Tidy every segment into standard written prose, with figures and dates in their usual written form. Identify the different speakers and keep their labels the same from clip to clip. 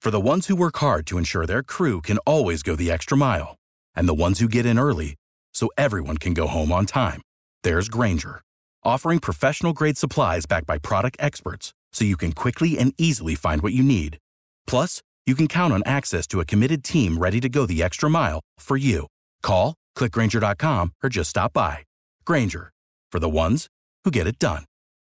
Speaker 1: For the ones who work hard to ensure their crew can always go the extra mile, and the ones who get in early so everyone can go home on time, there's Grainger, offering professional-grade supplies backed by product experts so you can quickly and easily find what you need. Plus, you can count on access to a committed team ready to go the extra mile for you. Call, click Grainger.com, or just stop by. Grainger, for the ones who get it done.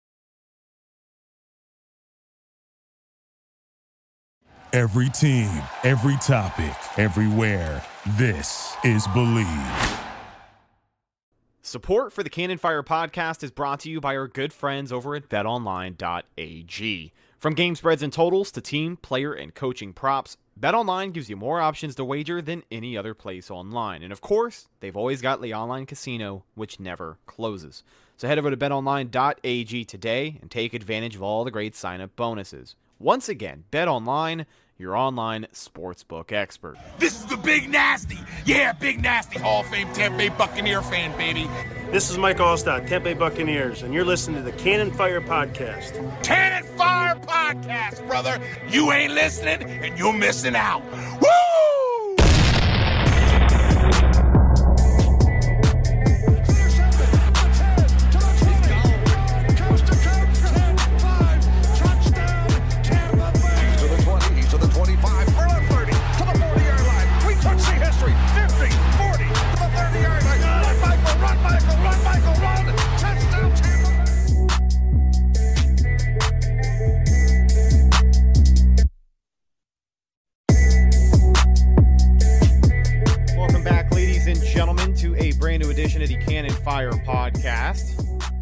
Speaker 2: Every team, every topic, everywhere. This is Believe.
Speaker 3: Support for the Cannon Fire podcast is brought to you by our good friends over at betonline.ag. From game spreads and totals to team, player, and coaching props, BetOnline gives you more options to wager than any other place online. And of course, they've always got the online casino, which never closes. So head over to betonline.ag today and take advantage of all the great sign-up bonuses. Once again, BetOnline, your online sportsbook expert.
Speaker 4: This is the Big Nasty. Yeah, Big Nasty. Hall of Fame Tampa Bay Buccaneer fan, baby.
Speaker 5: This is Mike Allstott, Tampa Bay Buccaneers, and you're listening to the Cannon Fire Podcast.
Speaker 4: Cannon Fire Podcast, brother. You ain't listening, and you're missing out. Woo!
Speaker 3: Edition of the Cannon Fire Podcast.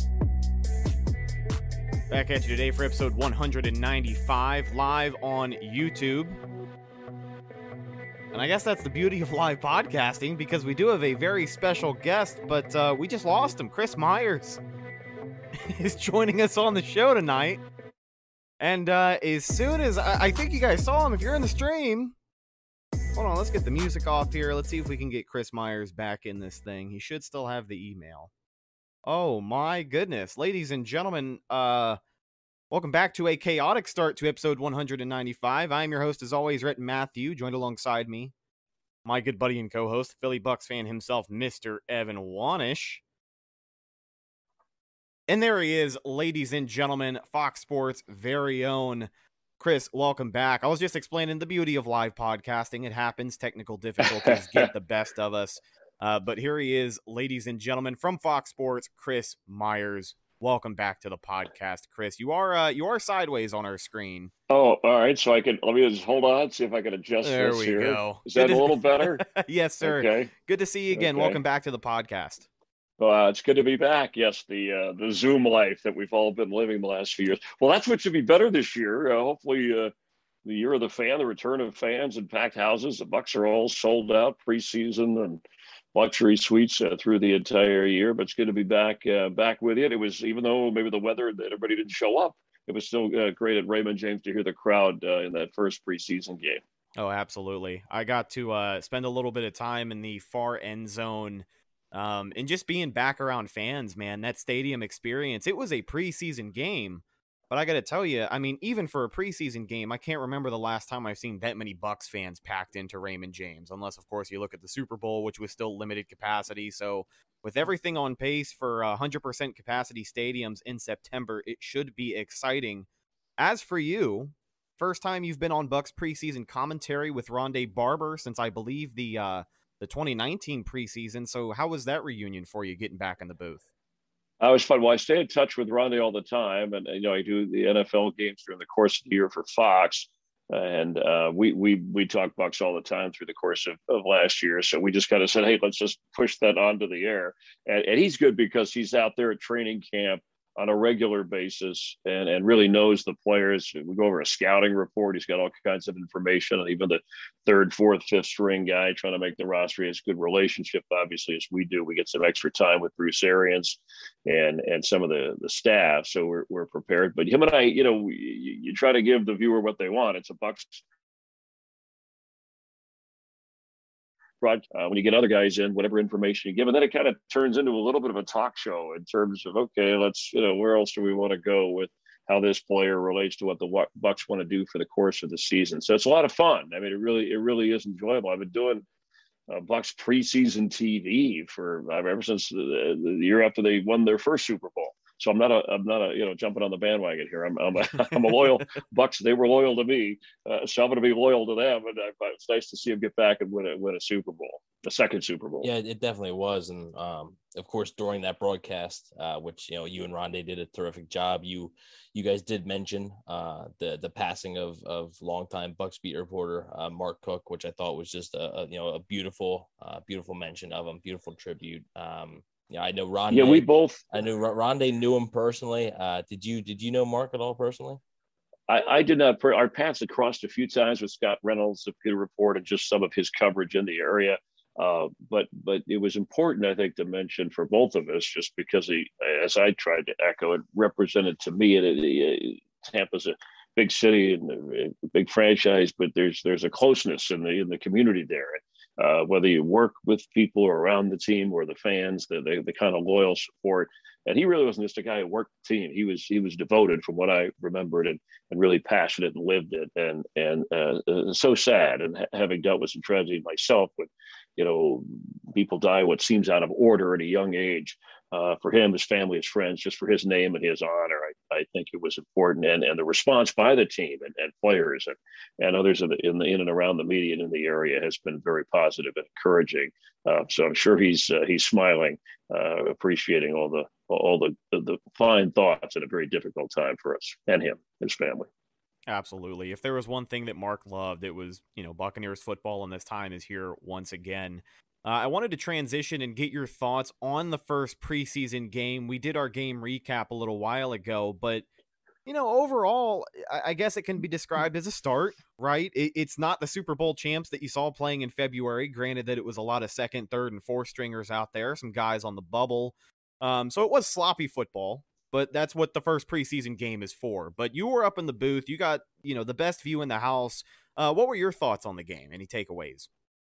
Speaker 3: Back at you today for episode 195, live on YouTube. And I guess that's the beauty of live podcasting, because we do have a very special guest, but we just lost him. Chris Myers is joining us on the show tonight. And as soon as I think you guys saw him, if you're in the stream, hold on, let's get the music off here. Let's see if we can get Chris Myers back in this thing. He should still have the email. Oh my goodness. Ladies and gentlemen, welcome back to a chaotic start to episode 195. I am your host, as always, Rhett Matthew, joined alongside me, my good buddy and co-host, Philly Bucks fan himself, Mr. Evan Wanish. And there he is, ladies and gentlemen, Fox Sports' very own Chris, welcome back. I was just explaining the beauty of live podcasting. It happens. Technical difficulties get the best of us. But here he is, ladies and gentlemen, from Fox Sports, Chris Myers. Welcome back to the podcast, Chris. You are sideways on our screen.
Speaker 6: Oh, all right. So let me just hold on, see if I can adjust
Speaker 3: there
Speaker 6: this
Speaker 3: here.
Speaker 6: There we
Speaker 3: go.
Speaker 6: Is that a little better?
Speaker 3: Yes, sir.
Speaker 6: Okay.
Speaker 3: Good to see you again.
Speaker 6: Okay.
Speaker 3: Welcome back to the podcast.
Speaker 6: It's good to be back. Yes, the Zoom life that we've all been living the last few years. Well, that's what should be better this year. Hopefully, the year of the fan, the return of fans and packed houses. The Bucks are all sold out preseason and luxury suites through the entire year. But it's good to be back with it. It was, even though maybe the weather that everybody didn't show up, it was still great at Raymond James to hear the crowd in that first preseason game.
Speaker 3: Oh, absolutely. I got to spend a little bit of time in the far end zone. And just being back around fans, man, that stadium experience, it was a preseason game, but I got to tell you, I mean, even for a preseason game, I can't remember the last time I've seen that many Bucks fans packed into Raymond James, unless, of course, you look at the Super Bowl, which was still limited capacity. So with everything on pace for 100% capacity stadiums in September, it should be exciting. As for you, first time you've been on Bucks preseason commentary with Rondé Barber since, I believe, the 2019 preseason. So how was that reunion for you, getting back in the booth?
Speaker 6: It was fun. Well, I stay in touch with Rondé all the time, and I do the NFL games during the course of the year for Fox, and we talk Bucks all the time through the course of last year. So we just kind of said, hey, let's just push that onto the air. And he's good because he's out there at training camp on a regular basis and really knows the players. We go over a scouting report. He's got all kinds of information, and even the third, fourth, fifth string guy trying to make the roster. He has a good relationship, obviously, as we do. We get some extra time with Bruce Arians and some of the staff, so we're prepared. But him and I, you try to give the viewer what they want. It's a Bucks when you get other guys in, whatever information you give, and then it kind of turns into a little bit of a talk show in terms of, okay, let's, where else do we want to go with how this player relates to what the Bucs want to do for the course of the season. So it's a lot of fun. I mean, it really is enjoyable. I've been doing Bucs preseason TV for ever since the year after they won their first Super Bowl. So I'm not a jumping on the bandwagon here. I'm a loyal Bucs. They were loyal to me, so I'm going to be loyal to them. And it's nice to see them get back and win a Super Bowl, the second Super Bowl.
Speaker 7: Yeah, it definitely was. And of course, during that broadcast, which you and Rondé did a terrific job. You guys did mention the passing of longtime Bucs beat reporter Mark Cook, which I thought was just a beautiful mention of him, beautiful tribute. Yeah, I know Rondé.
Speaker 6: Yeah,
Speaker 7: I knew Rondé knew him personally. Did you know Mark at all personally?
Speaker 6: I did not. Our paths had crossed a few times with Scott Reynolds, the Peter Report, and just some of his coverage in the area. But it was important, I think, to mention for both of us, just because as I tried to echo, it represented to me Tampa's a big city and a big franchise, but there's a closeness in the community there. Whether you work with people around the team or the fans, the kind of loyal support. And he really wasn't just a guy who worked the team. He was devoted, from what I remembered, and really passionate and lived it. And so sad. And having dealt with some tragedy myself, with people die what seems out of order at a young age. For him, his family, his friends, just for his name and his honor, I think it was important. And the response by the team and players and others in and around the media and in the area has been very positive and encouraging. So I'm sure he's smiling, appreciating all the fine thoughts at a very difficult time for us and him, his family.
Speaker 3: Absolutely. If there was one thing that Mark loved, it was, Buccaneers football, and this time is here once again. I wanted to transition and get your thoughts on the first preseason game. We did our game recap a little while ago, but, overall, I guess it can be described as a start, right? It's not the Super Bowl champs that you saw playing in February. Granted that it was a lot of second, third, and fourth stringers out there, some guys on the bubble. So it was sloppy football, but that's what the first preseason game is for. But you were up in the booth. You got, the best view in the house. What were your thoughts on the game? Any takeaways?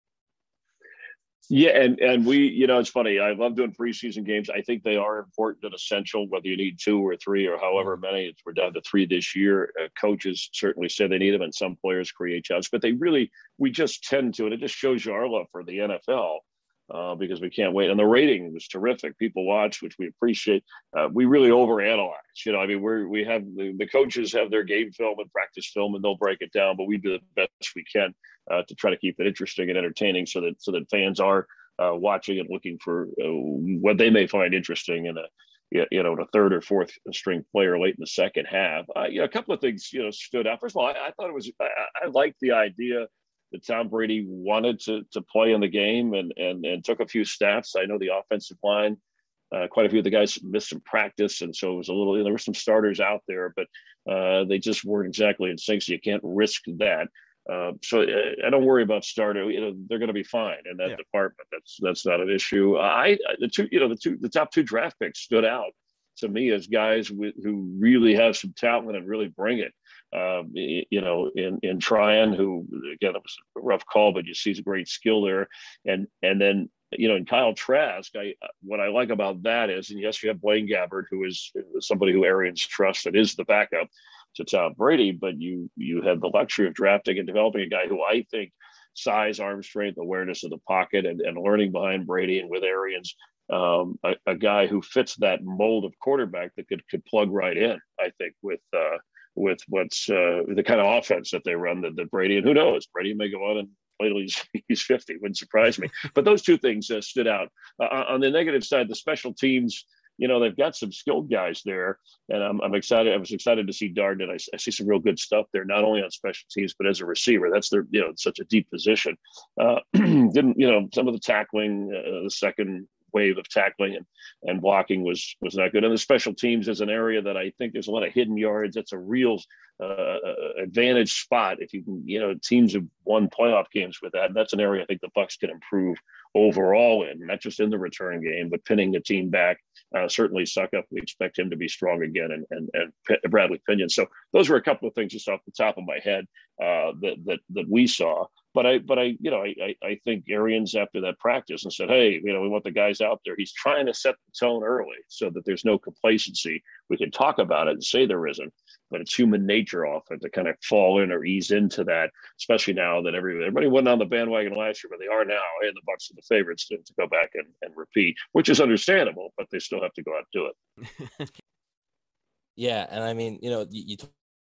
Speaker 6: Yeah, and we, it's funny. I love doing preseason games. I think they are important and essential, whether you need 2 or 3 or however many. We're down to 3 this year. Coaches certainly say they need them, and some players create challenges. But we just tend to, and it just shows you our love for the NFL. Because we can't wait. And the rating was terrific. People watch, which we appreciate. We really overanalyze. We have the coaches have their game film and practice film, and they'll break it down. But we do the best we can to try to keep it interesting and entertaining, so that fans are watching and looking for what they may find interesting in a third or fourth string player late in the second half. A couple of things stood out. First of all, I thought it was. I liked the idea that Tom Brady wanted to play in the game and took a few stats. I know the offensive line, quite a few of the guys missed some practice, and so it was a little. There were some starters out there, but they just weren't exactly in sync. So you can't risk that. So I don't worry about starter. They're going to be fine in that department. That's not an issue. The top 2 draft picks stood out to me as guys who really have some talent and really bring it. In Tryon, who again, it was a rough call, but you see a great skill there. And then, in Kyle Trask, what I like about that is, and yes, you have Blaine Gabbert, who is somebody who Arians trusts and is the backup to Tom Brady, but you have the luxury of drafting and developing a guy who I think size, arm strength, awareness of the pocket, and learning behind Brady and with Arians, a guy who fits that mold of quarterback that could plug right in, I think, with what's the kind of offense that they run that Brady, and who knows, Brady may go on and play till he's 50, wouldn't surprise me. But those 2 things stood out. On the negative side, the special teams, they've got some skilled guys there, and I'm excited. I was excited to see Darden. I see some real good stuff there, not only on special teams, but as a receiver. That's their, such a deep position. Some of the tackling, the second wave of tackling and blocking was not good. And the special teams is an area that I think there's a lot of hidden yards. That's a real advantage spot. If you can, teams have won playoff games with that. And that's an area I think the Bucs can improve overall in, not just in the return game, but pinning the team back. Certainly Suckup, we expect him to be strong again, and Bradley Pinion. So those were a couple of things just off the top of my head that we saw. But I think Arians, after that practice, and said, hey, we want the guys out there. He's trying to set the tone early so that there's no complacency. We can talk about it and say there isn't, but it's human nature often to kind of fall in or ease into that, especially now that everybody wasn't on the bandwagon last year, but they are now. Hey, the Bucs are the favorites to go back and repeat, which is understandable, but they still have to go out and do it.
Speaker 7: Yeah, and I mean, you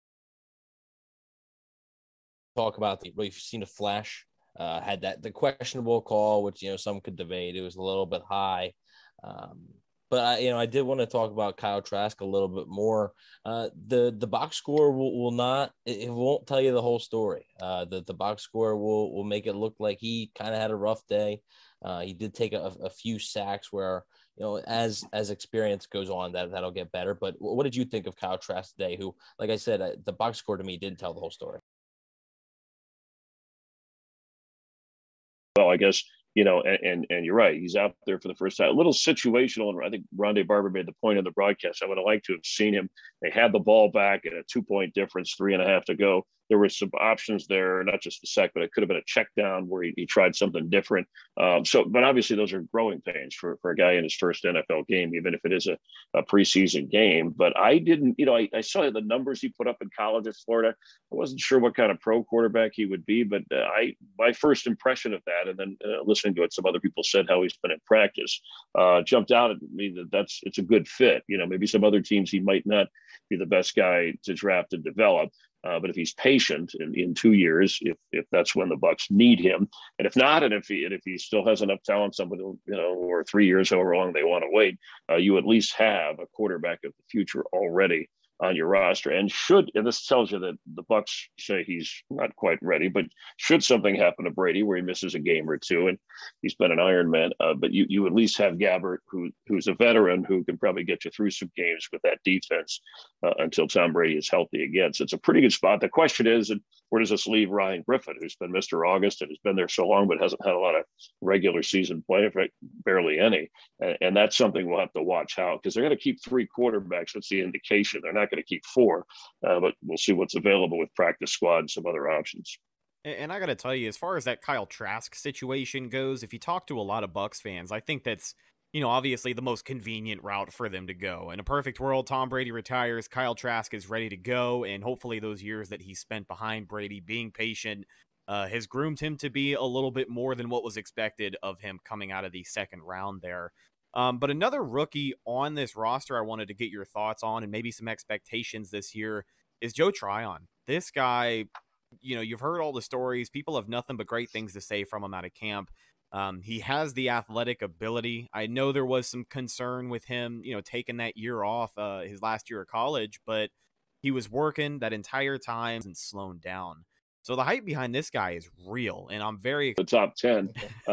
Speaker 7: talk about we've seen a flash. Had the questionable call, which some could debate. It was a little bit high, but I did want to talk about Kyle Trask a little bit more. The box score will not, it won't tell you the whole story. The box score will make it look like he kind of had a rough day. He did take a few sacks where as experience goes on, that'll get better. But what did you think of Kyle Trask today? Who, like I said, the box score to me didn't tell the whole story.
Speaker 6: Well, I guess, and you're right. He's out there for the first time. A little situational, and I think Rondé Barber made the point in the broadcast. I would have liked to have seen him. They had the ball back at a 2-point difference, 3.5 to go. There were some options there, not just the sack, but it could have been a check down where he tried something different. But obviously those are growing pains for a guy in his first NFL game, even if it is a preseason game. But I didn't, I saw the numbers he put up in college at Florida. I wasn't sure what kind of pro quarterback he would be, but my first impression of that, and then listening to what some other people said, how he's been in practice, jumped out at me that it's a good fit. Maybe some other teams he might not be the best guy to draft and develop. But if he's patient in 2 years, if that's when the Bucs need him, and if not, and if he still has enough talent, somebody or 3 years, however long they want to wait, you at least have a quarterback of the future already on your roster. And this tells you that the Bucs say he's not quite ready, but should something happen to Brady where he misses a game or two, and he's been an Iron Man, but you at least have Gabbert, who's a veteran who can probably get you through some games with that defense until Tom Brady is healthy again. So it's a pretty good spot. The question is, where does this leave Ryan Griffin, who's been Mr. August and has been there so long, but hasn't had a lot of regular season play, barely any. And that's something we'll have to watch how, because they're going to keep 3 quarterbacks. That's the indication. They're not going to keep 4, but we'll see what's available with practice squad and some other options.
Speaker 3: And I got to tell you, as far as that Kyle Trask situation goes, if you talk to a lot of Bucs fans, I think that's, obviously the most convenient route for them to go. In a perfect world, Tom Brady retires, Kyle Trask is ready to go, and hopefully those years that he spent behind Brady being patient has groomed him to be a little bit more than what was expected of him coming out of the second round there. But another rookie on this roster I wanted to get your thoughts on and maybe some expectations this year is Joe Tryon. This guy, you've heard all the stories. People have nothing but great things to say from him out of camp. He has the athletic ability. I know there was some concern with him, taking that year off, his last year of college, but he was working that entire time and slowing down. So the hype behind this guy is real, and I'm very
Speaker 6: the top 10.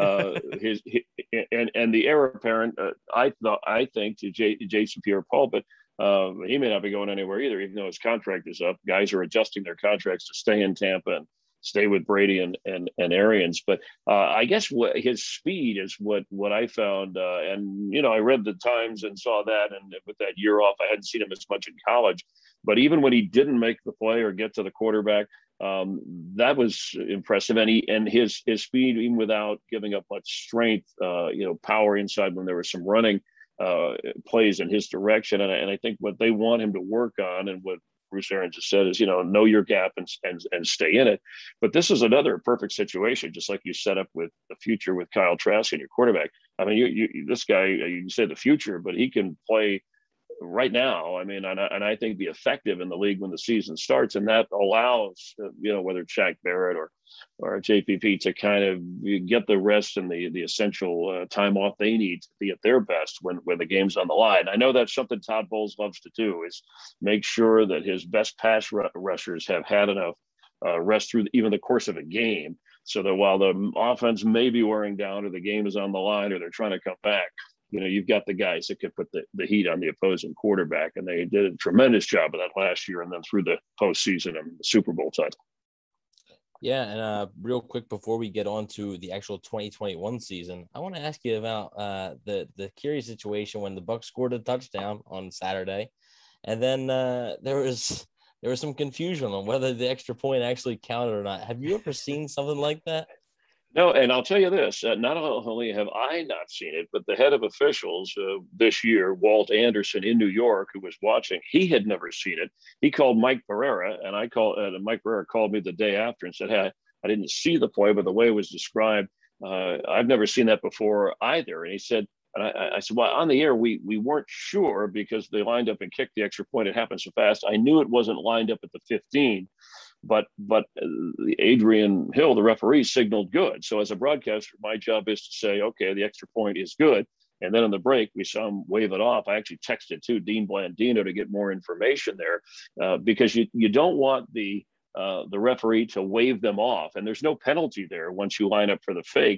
Speaker 6: And the heir apparent, I think to Jason Pierre-Paul, but he may not be going anywhere either, even though his contract is up. Guys are adjusting their contracts to stay in Tampa and stay with Brady and Arians. But I guess his speed is what I found. And I read the Times and saw that. And with that year off, I hadn't seen him as much in college. But even when he didn't make the play or get to the quarterback, that was impressive. And his speed, even without giving up much strength, power inside when there was some running plays in his direction. And I think what they want him to work on, and what Bruce Arians has said, is, know your gap and stay in it. But this is another perfect situation, just like you set up with the future with Kyle Trask and your quarterback. I mean, this guy, you say the future, but he can play right now. I mean, and I think be effective in the league when the season starts, and that allows whether it's Shaq Barrett or JPP to kind of get the rest and the essential time off they need to be at their best when the game's on the line. I know that's something Todd Bowles loves to do, is make sure that his best pass rushers have had enough rest through even the course of a game, so that while the offense may be wearing down or the game is on the line or they're trying to come back, you've got the guys that can put the heat on the opposing quarterback. And they did a tremendous job of that last year and then through the postseason and the Super Bowl title.
Speaker 7: Yeah, and real quick before we get on to the actual 2021 season, I want to ask you about the curious situation when the Bucs scored a touchdown on Saturday, and then there was some confusion on whether the extra point actually counted or not. Have you ever seen something like that?
Speaker 6: No, and I'll tell you this: not only have I not seen it, but the head of officials this year, Walt Anderson in New York, who was watching, he had never seen it. He called Mike Pereira, and Mike Pereira called me the day after and said, "Hey, I didn't see the play, but the way it was described, I've never seen that before either." And he said, and I said, "Well, on the air, we weren't sure because they lined up and kicked the extra point. It happened so fast. I knew it wasn't lined up at the 15." But Adrian Hill, the referee, signaled good. So as a broadcaster, my job is to say, okay, the extra point is good. And then on the break, we saw him wave it off. I actually texted to Dean Blandino to get more information there because you don't want the referee to wave them off. And there's no penalty there once you line up for the fake.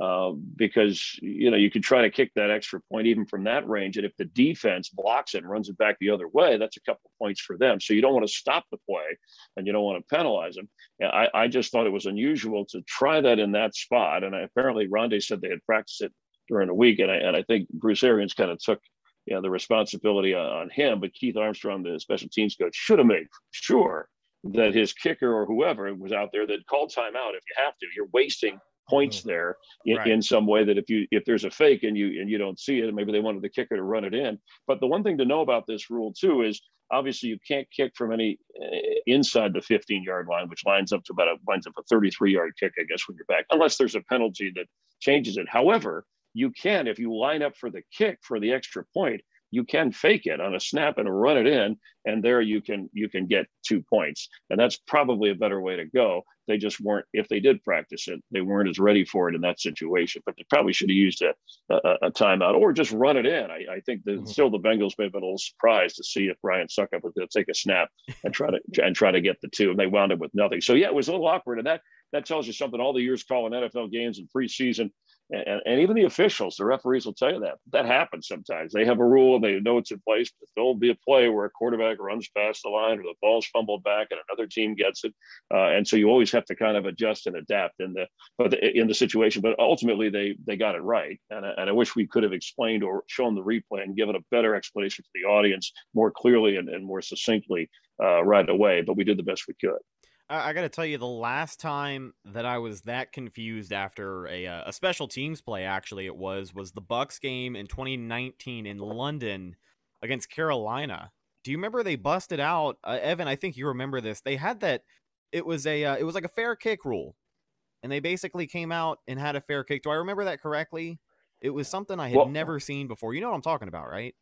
Speaker 6: Because you could try to kick that extra point even from that range, and if the defense blocks it and runs it back the other way, that's a couple of points for them. So you don't want to stop the play, and you don't want to penalize them. I just thought it was unusual to try that in that spot, and apparently Rondé said they had practiced it during the week, and I think Bruce Arians kind of took the responsibility on him, but Keith Armstrong, the special teams coach, should have made sure that his kicker or whoever was out there that called timeout if you have to. You're wasting points there in some way, that if there's a fake and you don't see it, maybe they wanted the kicker to run it in. But the one thing to know about this rule too is obviously you can't kick from any inside the 15-yard line, which lines up a 33-yard kick, I guess, when you're back, unless there's a penalty that changes it. However, you can, if you line up for the kick for the extra point, you can fake it on a snap and run it in, and there you can get 2 points. And that's probably a better way to go. They just weren't, if they did practice it, they weren't as ready for it in that situation. But they probably should have used a timeout or just run it in. I think that still the Bengals may have been a little surprised to see if Ryan Succop was going to take a snap and try to get the 2, and they wound up with nothing. So yeah, it was a little awkward, and that tells you something. All the years calling NFL games in preseason, and even the officials, the referees will tell you that happens sometimes. They have a rule and they know it's in place, but there'll be a play where a quarterback runs past the line or the ball's fumbled back and another team gets it. And so you always have to kind of adjust and adapt in the situation. But ultimately, they got it right. And I wish we could have explained or shown the replay and given a better explanation to the audience more clearly and more succinctly right away. But we did the best we could.
Speaker 3: I got to tell you, the last time that I was that confused after a special teams play, actually, it was the Bucs game in 2019 in London against Carolina. Do you remember they busted out Evan? I think you remember this. They had that. It was like a fair kick rule, and they basically came out and had a fair kick. Do I remember that correctly? It was something I had never seen before. You know what I'm talking about, right?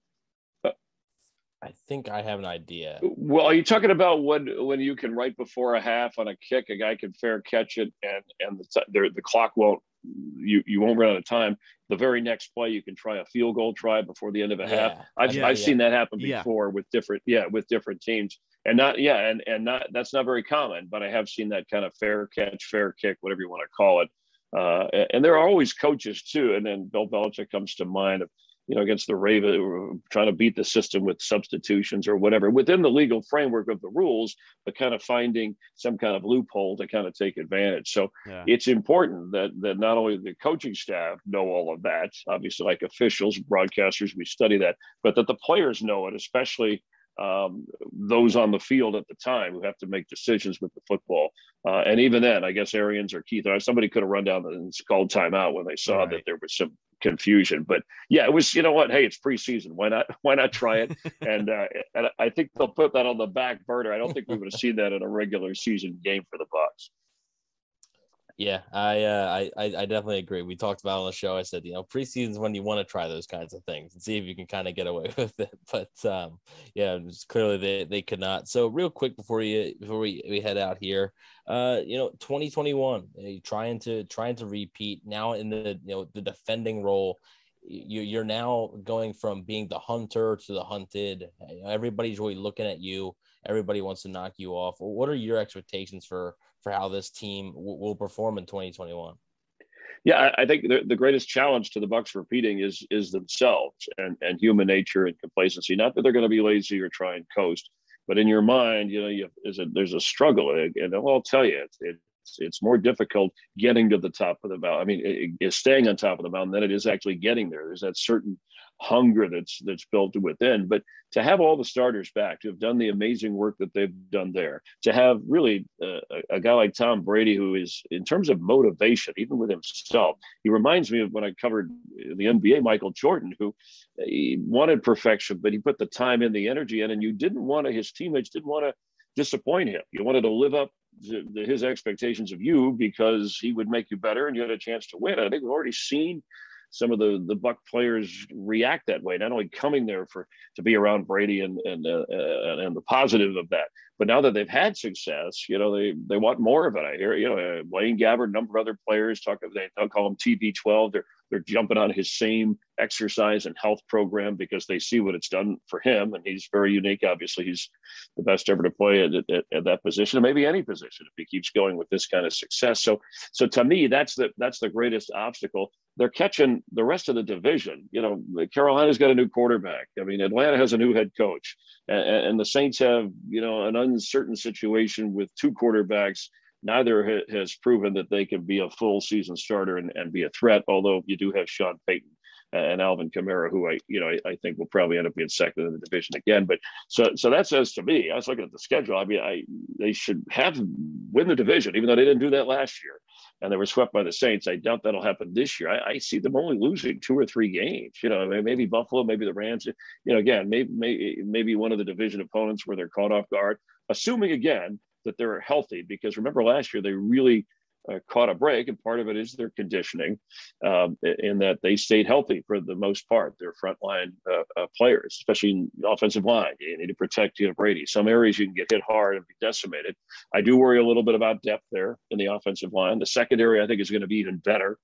Speaker 7: I think I have an idea.
Speaker 6: Well, are you talking about when you can right before a half on a kick, a guy can fair catch it and the clock won't, you won't run out of time. The very next play, you can try a field goal try before the end of a half. I've seen that happen before with different teams, and that's not very common, but I have seen that kind of fair catch, fair kick, whatever you want to call it. And there are always coaches too. And then Bill Belichick comes to mind of, against the Ravens, trying to beat the system with substitutions or whatever within the legal framework of the rules, but kind of finding some kind of loophole to kind of take advantage. So it's important that not only the coaching staff know all of that, obviously like officials, broadcasters, we study that, but that the players know it, especially those on the field at the time who have to make decisions with the football. And even then, I guess Arians or Keith, somebody could have run down and called timeout when they saw that there was some confusion. But yeah, it was, hey, it's preseason. Why not try it? And I think they'll put that on the back burner. I don't think we would have seen that in a regular season game for the Bucs.
Speaker 7: Yeah, I definitely agree. We talked about on the show. I said, preseason is when you want to try those kinds of things and see if you can kind of get away with it. But clearly they could not. So real quick before we head out here, 2021, trying to repeat now in the defending role. You're now going from being the hunter to the hunted. Everybody's really looking at you. Everybody wants to knock you off. What are your expectations for how this team will perform in 2021?
Speaker 6: Yeah, I think the greatest challenge to the Bucs repeating is themselves and human nature and complacency. Not that they're going to be lazy or try and coast, but in your mind, there's a struggle, and I'll tell you, it's more difficult getting to the top of the mountain. I mean, it's staying on top of the mountain than it is actually getting there. There's that certain hunger that's built within. But to have all the starters back, to have done the amazing work that they've done there, to have really a guy like Tom Brady, who is, in terms of motivation, even with himself, he reminds me of when I covered the NBA, Michael Jordan, who he wanted perfection, but he put the time in, the energy in, and his teammates didn't want to disappoint him. You wanted to live up to his expectations of you because he would make you better and you had a chance to win. I think we've already seen some of the Buck players react that way, not only coming there to be around Brady and the positive of that, but now that they've had success, they want more of it. I hear, Wayne Gabbard, a number of other players they'll call him TB12. They're jumping on his same exercise and health program because they see what it's done for him, and he's very unique. Obviously, he's the best ever to play at that position, and maybe any position if he keeps going with this kind of success. So to me, that's the greatest obstacle. They're catching the rest of the division. Carolina's got a new quarterback. I mean, Atlanta has a new head coach, and the Saints have an uncertain situation with two quarterbacks. Neither has proven that they can be a full season starter and be a threat, although you do have Sean Payton and Alvin Kamara, who I think will probably end up being second in the division again. But so that says to me, I was looking at the schedule. I mean, they should win the division, even though they didn't do that last year, and they were swept by the Saints. I doubt that'll happen this year. I see them only losing 2 or 3 games. Maybe Buffalo, maybe the Rams. Again, maybe one of the division opponents where they're caught off guard, assuming again that they're healthy, because remember last year they really caught a break, and part of it is their conditioning, in that they stayed healthy for the most part. Their frontline players, especially in the offensive line, you need to protect Brady. Some areas you can get hit hard and be decimated. I do worry a little bit about depth there in the offensive line. The secondary, I think, is going to be even better.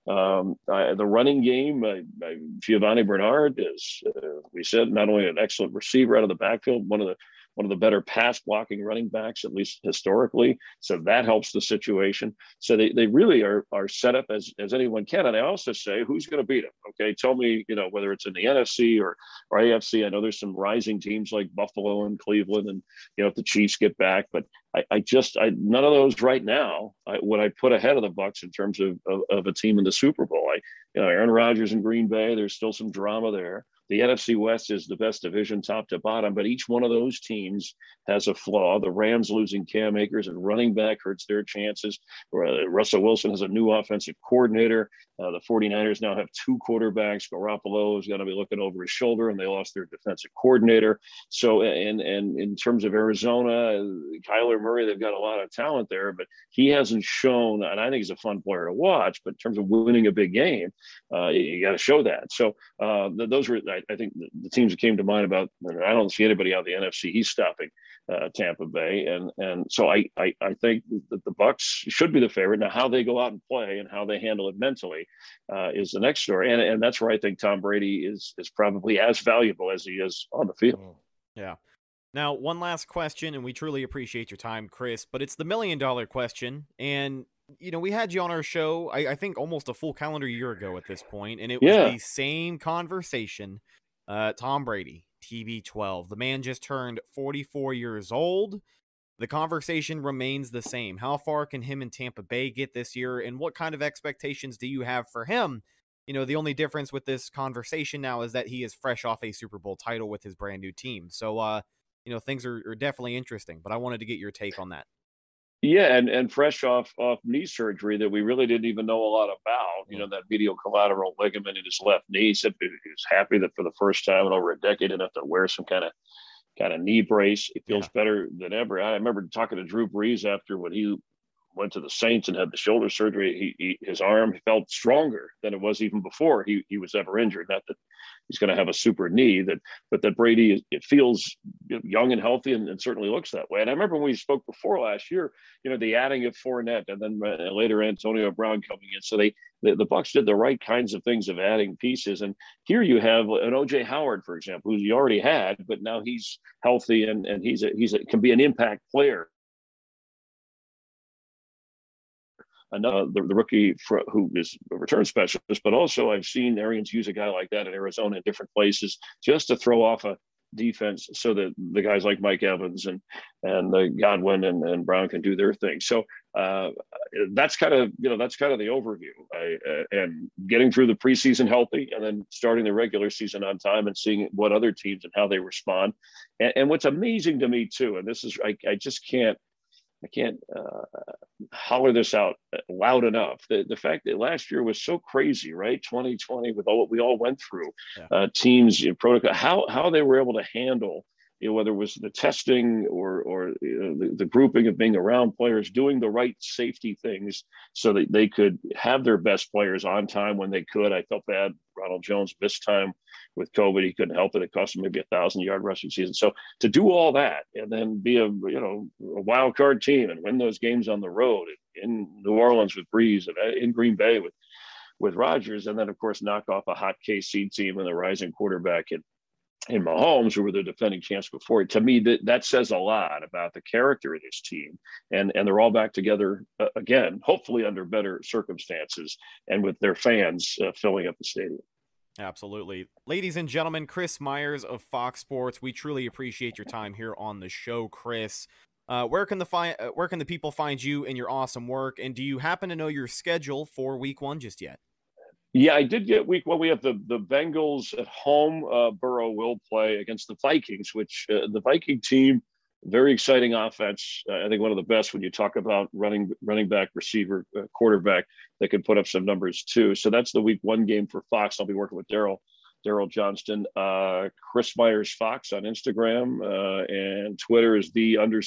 Speaker 6: The running game, Giovanni Bernard is, we said, not only an excellent receiver out of the backfield, one of the better pass blocking running backs, at least historically. So that helps the situation. So they really are set up as anyone can. And I also say, who's going to beat them? Okay, tell me, whether it's in the NFC or AFC. I know there's some rising teams like Buffalo and Cleveland, and if the Chiefs get back. But I none of those right now would I put ahead of the Bucs in terms of a team in the Super Bowl. Aaron Rodgers in Green Bay, there's still some drama there. The NFC West is the best division top to bottom, but each one of those teams has a flaw. The Rams losing Cam Akers and running back hurts their chances. Russell Wilson has a new offensive coordinator. The 49ers now have 2 quarterbacks. Garoppolo is going to be looking over his shoulder, and they lost their defensive coordinator. So, and in terms of Arizona, Kyler Murray, they've got a lot of talent there, but he hasn't shown, and I think he's a fun player to watch, but in terms of winning a big game, you got to show that. So those were, I think, the teams that came to mind about. I don't see anybody out of the NFC East stopping Tampa Bay, and so I think that the Bucs should be the favorite. Now, how they go out and play and how they handle it mentally is the next story, and that's where I think Tom Brady is probably as valuable as he is on the field.
Speaker 3: Yeah. Now, one last question, and we truly appreciate your time, Chris, but it's the $1 million question, and we had you on our show, I think almost a full calendar year ago at this point, and it was the same conversation. Tom Brady, TB12. The man just turned 44 years old. The conversation remains the same. How far can him and Tampa Bay get this year, and what kind of expectations do you have for him? The only difference with this conversation now is that he is fresh off a Super Bowl title with his brand new team. So, things are definitely interesting, but I wanted to get your take on that.
Speaker 6: Yeah, and fresh off knee surgery that we really didn't even know a lot about. That medial collateral ligament in his left knee. He said he was happy that for the first time in over a decade, he didn't have to wear some kind of knee brace. He feels better than ever. I remember talking to Drew Brees after when he went to the Saints and had the shoulder surgery. His arm felt stronger than it was even before he was ever injured. Not that he's going to have a super knee, but that Brady, it feels young and healthy, and certainly looks that way. And I remember when we spoke before last year, the adding of Fournette and then later Antonio Brown coming in. So the Bucs did the right kinds of things of adding pieces. And here you have an O.J. Howard, for example, who you already had, but now he's healthy and can be an impact player. The rookie who is a return specialist, but also I've seen Arians use a guy like that in Arizona in different places just to throw off a defense so that the guys like Mike Evans and the Godwin and Brown can do their thing. So that's kind of the overview. And getting through the preseason healthy, and then starting the regular season on time, and seeing what other teams and how they respond. And what's amazing to me too, and this is I just can't holler this out loud enough. The fact that last year was so crazy, right? 2020, with all what we all went through, teams, protocol, how they were able to handle, whether it was the testing or the grouping of being around players, doing the right safety things so that they could have their best players on time when they could. I felt bad. Ronald Jones missed time with COVID. He couldn't help it. It cost him maybe 1,000-yard rushing season. So to do all that and then be a wild card team and win those games on the road in New Orleans with Breeze and in Green Bay with Rodgers, and then of course knock off a hot KC team and a rising quarterback in Mahomes, who were the defending champs before. To me, that says a lot about the character of this team, and they're all back together again, hopefully under better circumstances and with their fans filling up the stadium.
Speaker 3: Absolutely. Ladies and gentlemen, Chris Myers of Fox Sports, we truly appreciate your time here on the show, Chris. Where can the people find you and your awesome work? And do you happen to know your schedule for week 1 just yet?
Speaker 6: Yeah, I did get week 1. We have the Bengals at home. Burrow will play against the Vikings, which the Viking team, very exciting offense. I think one of the best when you talk about running back, receiver, quarterback that can put up some numbers too. So that's the week 1 game for Fox. I'll be working with Daryl Johnston, Chris Myers Fox on Instagram, and Twitter is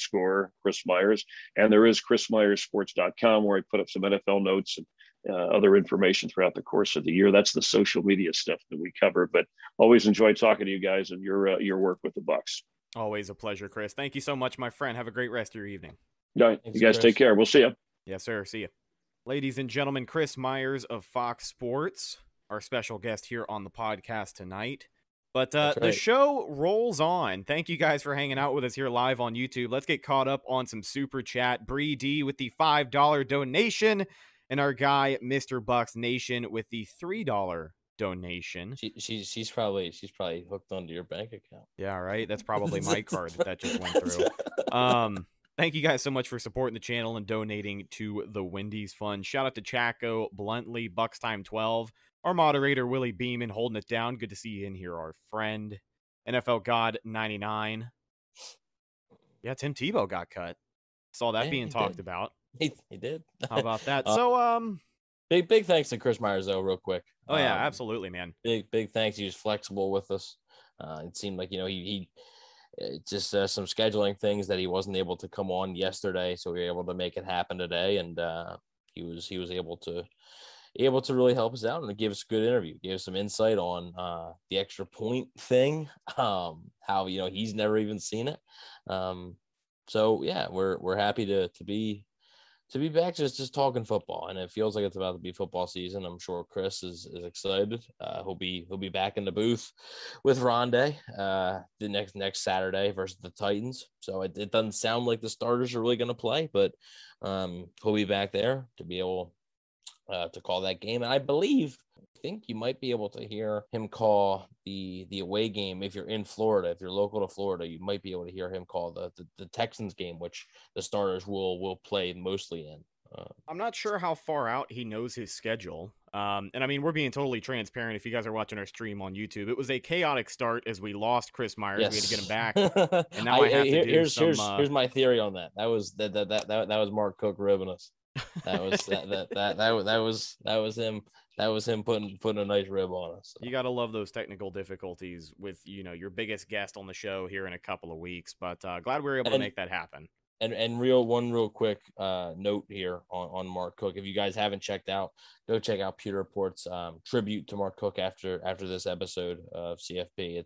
Speaker 6: _Chris Myers. And there is chrismyersports.com, where I put up some NFL notes and other information throughout the course of the year. That's the social media stuff that we cover, but always enjoy talking to you guys and your work with the Bucs.
Speaker 3: Always a pleasure, Chris. Thank you so much, my friend. Have a great rest of your evening.
Speaker 6: All right. You guys take care. We'll see you.
Speaker 3: Yes, sir. See you. Ladies and gentlemen, Chris Myers of Fox Sports, our special guest here on the podcast tonight. But the show rolls on. Thank you guys for hanging out with us here live on YouTube. Let's get caught up on some super chat. Bree D with the $5 donation, and our guy, Mr. Bucks Nation, with the $3 donation.
Speaker 7: She's probably hooked onto your bank account.
Speaker 3: Yeah, right. That's probably my card that just went through. Thank you guys so much for supporting the channel and donating to the Wendy's Fund. Shout out to Chaco, Bluntly, Bucks Time 12, our moderator Willie Beeman holding it down. Good to see you in here, our friend. NFL God 99. Yeah, Tim Tebow got cut. Saw that being talked about.
Speaker 7: He did.
Speaker 3: How about that? So
Speaker 7: big thanks to Chris Myers though, real quick.
Speaker 3: Oh yeah, absolutely, man.
Speaker 7: Big thanks. He was flexible with us. It seemed like he just some scheduling things that he wasn't able to come on yesterday, so we were able to make it happen today, and he was able to really help us out and give us a good interview. Gave us some insight on the extra point thing, how he's never even seen it. So yeah, we're happy to be back just talking football, and it feels like it's about to be football season. I'm sure Chris is excited. He'll be back in the booth with Rondé the next Saturday versus the Titans. So it doesn't sound like the starters are really going to play, but he'll be back there to be able to call that game. And I think you might be able to hear him call the away game if you're in Florida. If you're local to Florida, you might be able to hear him call the Texans game, which the starters will play mostly in.
Speaker 3: I'm not sure how far out he knows his schedule. And I mean, we're being totally transparent. If you guys are watching our stream on YouTube, it was a chaotic start as we lost Chris Myers.
Speaker 7: Yes.
Speaker 3: We had to get him back. And now
Speaker 7: here's my theory on that. That was Mark Cook ribbing us. That was him putting a nice rib on us. So.
Speaker 3: You got to love those technical difficulties with your biggest guest on the show here in a couple of weeks, but glad we were able to make that happen.
Speaker 7: And real quick note here on Mark Cook. If you guys haven't checked out, go check out Pewter Report's tribute to Mark Cook after this episode of CFP.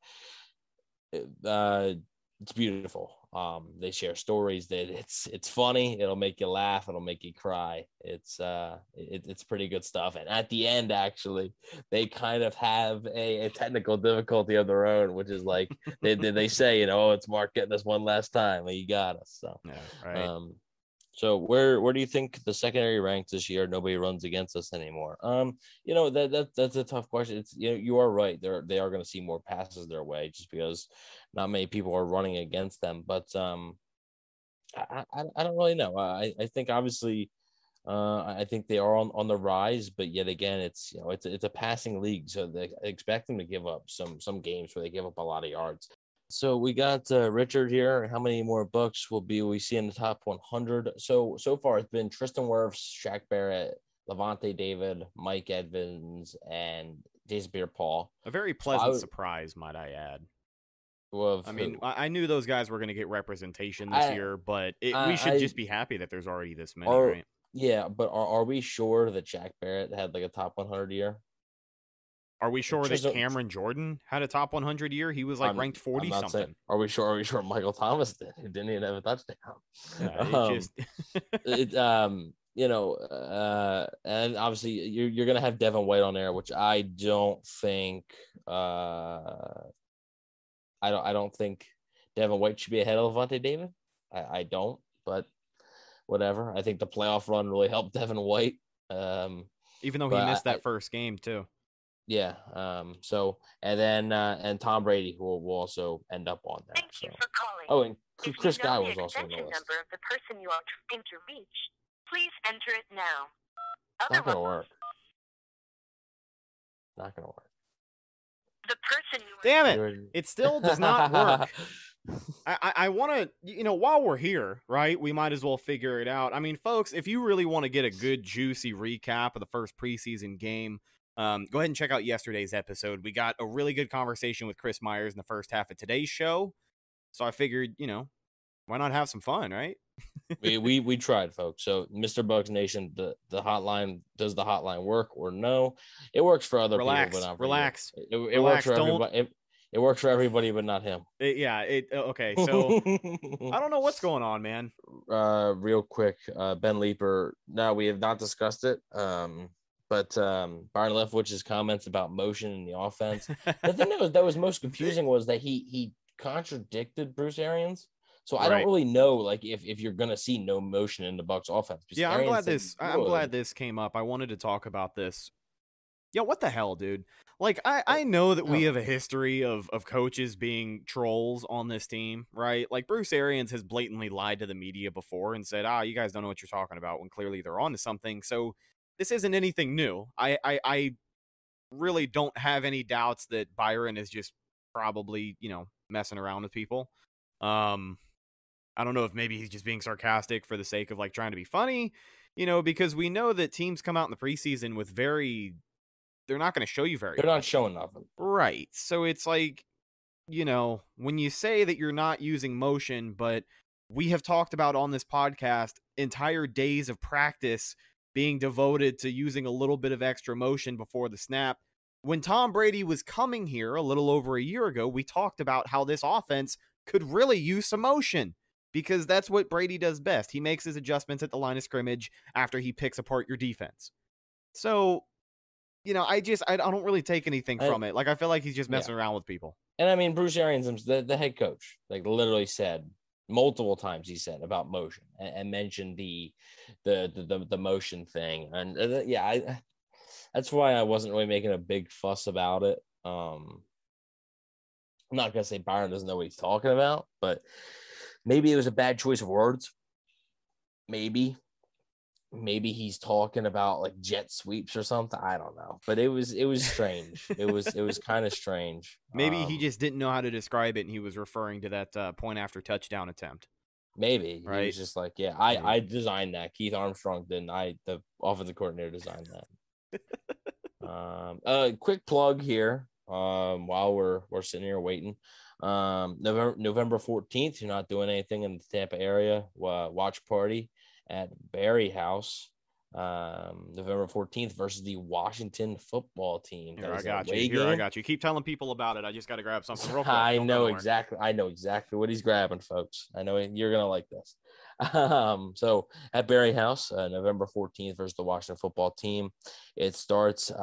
Speaker 7: It's beautiful. They share stories that it's funny. It'll make you laugh. It'll make you cry. It's pretty good stuff. And at the end, actually, they kind of have a technical difficulty of their own, which is like they say, it's Mark getting us one last time. He got us. So,
Speaker 3: yeah, right.
Speaker 7: So where do you think the secondary ranks this year? Nobody runs against us anymore. That's a tough question. It's you are right. They are going to see more passes their way just because not many people are running against them. But I don't really know. I think obviously, I think they are on the rise, but yet again, it's it's a passing league, so they expect them to give up some games where they give up a lot of yards. So we got Richard here. How many more Bucks will we see in the top 100? So far it's been Tristan Wirfs, Shaq Barrett, Levante David, Mike Evans, and Jason Pierre-Paul.
Speaker 3: A very pleasant surprise, might I add.
Speaker 7: Well,
Speaker 3: I mean, I knew those guys were going to get representation this year, but we should just be happy that there's already this many, right?
Speaker 7: Yeah, but are we sure that Shaq Barrett had like a top 100 year?
Speaker 3: Are we sure that Cameron Jordan had a top 100 year? He was like ranked 40 something.
Speaker 7: Are we sure Michael Thomas did? Who didn't even have a touchdown? And obviously you're gonna have Devin White on there, which I don't think. I don't think Devin White should be ahead of Levante David. I don't, but whatever. I think the playoff run really helped Devin White.
Speaker 3: Even though he missed that first game too.
Speaker 7: Yeah. And then Tom Brady will also end up on there.
Speaker 8: Thank you for calling.
Speaker 7: Oh, and Chris Guy was also on the list.
Speaker 8: Number of the person you are trying to reach, please enter it now.
Speaker 7: Not gonna work. Not gonna work.
Speaker 8: The person you.
Speaker 3: Damn it! It still does not work. I want to, while we're here, right, we might as well figure it out. I mean, folks, if you really want to get a good, juicy recap of the first preseason game, go ahead and check out yesterday's episode. We got a really good conversation with Chris Myers in the first half of today's show. So I figured, why not have some fun, right?
Speaker 7: we tried, folks. So Mr. Bugs Nation, the hotline, does the hotline work or no? It works for other people, but not for
Speaker 3: relax.
Speaker 7: It works for everybody. It works for everybody, but not him.
Speaker 3: Okay. So I don't know what's going on, man.
Speaker 7: Real quick, Ben Leeper. No, we have not discussed it. But Byron Leftwich's comments about motion in the offense. The thing that was most confusing was that he contradicted Bruce Arians. So I don't really know, like, if you're gonna see no motion in the Bucs offense.
Speaker 3: Yeah, I'm glad this came up. I wanted to talk about this. Yeah, what the hell, dude? Like, I know that we have a history of coaches being trolls on this team, right? Like, Bruce Arians has blatantly lied to the media before and said, you guys don't know what you're talking about, when clearly they're on to something. So this isn't anything new. I really don't have any doubts that Byron is just probably, messing around with people. I don't know if maybe he's just being sarcastic for the sake of, like, trying to be funny, because we know that teams come out in the preseason with they're not going to show you very
Speaker 7: They're not showing nothing.
Speaker 3: Right. So it's like, when you say that you're not using motion, but we have talked about on this podcast entire days of practice being devoted to using a little bit of extra motion before the snap. When Tom Brady was coming here a little over a year ago, we talked about how this offense could really use some motion, because that's what Brady does best. He makes his adjustments at the line of scrimmage after he picks apart your defense. So, I don't really take anything from it. Like, I feel like he's just messing around with people.
Speaker 7: And I mean, Bruce Arians, the head coach, like, literally said multiple times, he said about motion and mentioned the motion thing. And that's why I wasn't really making a big fuss about it. I'm not going to say Byron doesn't know what he's talking about, but maybe it was a bad choice of words. Maybe he's talking about, like, jet sweeps or something. I don't know, but it was strange. It was kind of strange.
Speaker 3: Maybe he just didn't know how to describe it, and he was referring to that point after touchdown attempt.
Speaker 7: Maybe
Speaker 3: right?
Speaker 7: He was just like, I designed that. Keith Armstrong didn't. The offensive coordinator designed that. Quick plug here. While we're sitting here waiting, November 14th, you're not doing anything in the Tampa area. Watch party at Barry House, November 14th versus the Washington football team.
Speaker 3: Here, I got you. Keep telling people about it. I just got to grab something real quick.
Speaker 7: I know exactly what he's grabbing, folks. I know you're going to like this. So at Barry House, November 14th versus the Washington football team. It starts,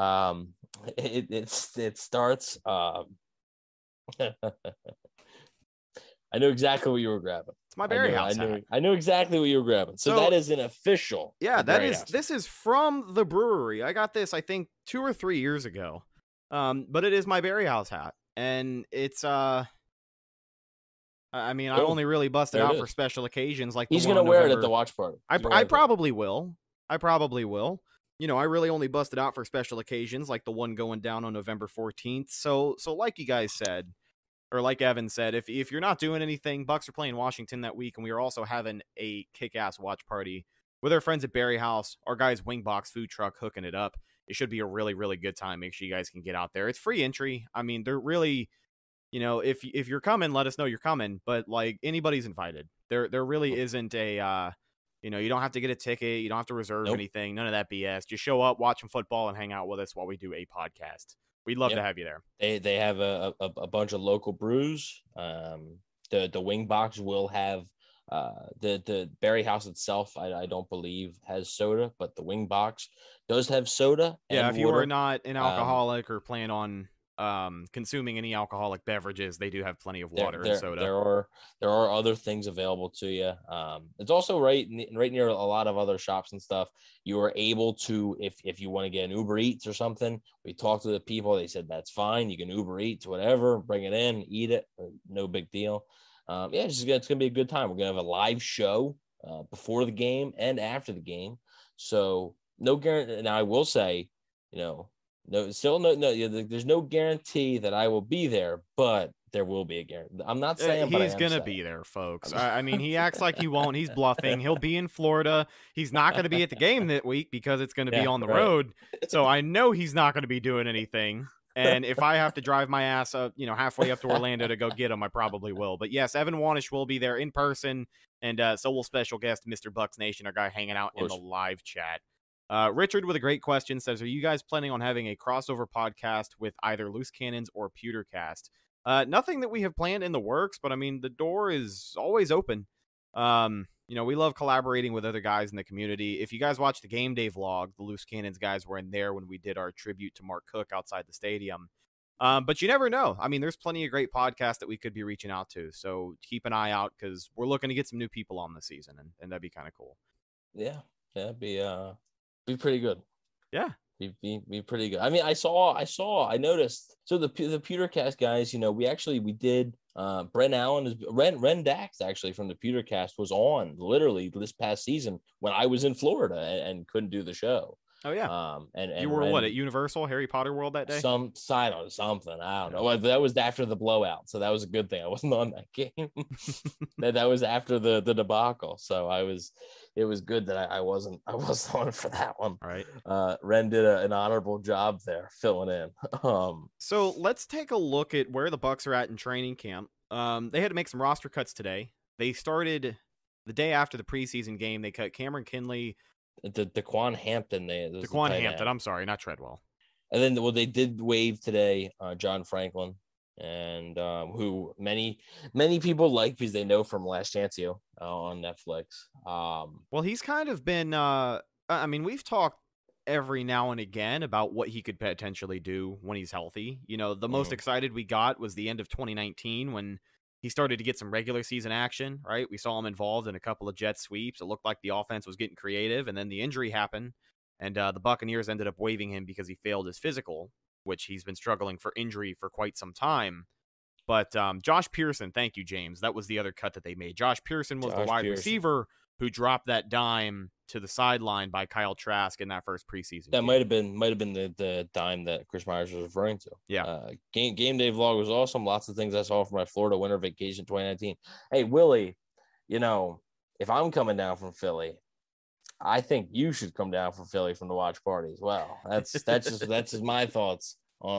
Speaker 7: it starts, I know exactly what you were grabbing.
Speaker 3: It's my Barry House.
Speaker 7: I knew exactly what you were grabbing. So that is an official.
Speaker 3: Yeah, this is from the brewery. I got this, I think, 2 or 3 years ago. But it is my Barry House hat. And it's I mean, I
Speaker 7: Boom.
Speaker 3: only really busted
Speaker 7: There it
Speaker 3: out for
Speaker 7: is.
Speaker 3: special occasions like
Speaker 7: He's
Speaker 3: the one
Speaker 7: gonna
Speaker 3: on
Speaker 7: wear it at
Speaker 3: November.
Speaker 7: the watch party.
Speaker 3: I probably will. I probably will. You know, I really only busted out for special occasions like the one going down on November 14th. So like you guys said, or like Evan said, if you're not doing anything, Bucks are playing Washington that week, and we are also having a kick-ass watch party with our friends at Berry House, our guys Wingbox food truck hooking it up. It should be a really, really good time. Make sure you guys can get out there. It's free entry. I mean, they're really, you know, if you're coming, let us know you're coming. But like anybody's invited. There really isn't a you know, you don't have to get a ticket. You don't have to reserve anything. None of that BS. Just show up, watch some football, and hang out with us while we do a podcast. We'd love to have you there.
Speaker 7: They have a bunch of local brews. The Wing Box will have the Berry House itself. I don't believe has soda, but the Wing Box does have soda.
Speaker 3: Yeah,
Speaker 7: and
Speaker 3: if you
Speaker 7: water.
Speaker 3: are not an alcoholic or plan on consuming any alcoholic beverages, they do have plenty of water and soda.
Speaker 7: There are other things available to you. It's also right near a lot of other shops and stuff. You are able to, if you want to get an Uber Eats or something, we talked to the people. They said that's fine. You can Uber Eats, whatever, bring it in, eat it, no big deal. It's gonna be a good time. We're gonna have a live show before the game and after the game. So no guarantee. Now I will say, you know. There's no guarantee that I will be there, but there will be a guarantee. I'm not saying
Speaker 3: he's going to be there, folks. I mean, he acts like he won't. He's bluffing. He'll be in Florida. He's not going to be at the game that week because it's going to be on the road. So I know he's not going to be doing anything. And if I have to drive my ass up, you know, halfway up to Orlando to go get him, I probably will. But yes, Evan Wanish will be there in person. And so will special guest Mr. Bucks Nation, our guy hanging out in the live chat. Richard with a great question says, are you guys planning on having a crossover podcast with either Loose Cannons or Pewtercast? Nothing that we have planned in the works, but I mean, the door is always open. You know, we love collaborating with other guys in the community. If you guys watch the game day vlog, the Loose Cannons guys were in there when we did our tribute to Mark Cook outside the stadium. But you never know. I mean, there's plenty of great podcasts that we could be reaching out to. So keep an eye out because we're looking to get some new people on this season, and that'd be kind of cool.
Speaker 7: Yeah, that'd be pretty good.
Speaker 3: Yeah,
Speaker 7: be pretty good. I mean, I noticed. So the Pewtercast guys, you know, we did. Brent Allen Ren Dax actually from the Pewtercast was on literally this past season when I was in Florida and couldn't do the show.
Speaker 3: Oh yeah.
Speaker 7: And
Speaker 3: you were what at Universal Harry Potter World that day?
Speaker 7: Some side on something. I don't know. That was after the blowout, so that was a good thing. I wasn't on that game. that was after the debacle. So it was good that I wasn't on for that one.
Speaker 3: All right.
Speaker 7: Ren did an honorable job there filling in.
Speaker 3: So let's take a look at where the Bucks are at in training camp. They had to make some roster cuts today. They started the day after the preseason game. They cut Cameron Kinley.
Speaker 7: DeQuan Hampton.
Speaker 3: DeQuan Hampton. I'm sorry, not Treadwell.
Speaker 7: And then, they did waive today John Franklin, and who many people like because they know from Last Chance U on Netflix.
Speaker 3: Well, he's kind of been. I mean, we've talked every now and again about what he could potentially do when he's healthy. You know, the most excited we got was the end of 2019 when he started to get some regular season action, right? We saw him involved in a couple of jet sweeps. It looked like the offense was getting creative, and then the injury happened, and the Buccaneers ended up waiving him because he failed his physical, which he's been struggling for injury for quite some time. But Josh Pearson, thank you, James. That was the other cut that they made. Josh Pearson was the wide receiver who dropped that dime to the sideline by Kyle Trask in that first preseason.
Speaker 7: That might have been the dime that Chris Myers was referring to.
Speaker 3: Yeah.
Speaker 7: Game day vlog was awesome. Lots of things I saw from my Florida winter vacation 2019. Hey, Willie, you know, if I'm coming down from Philly, I think you should come down from Philly from the watch party as well. That's just my thoughts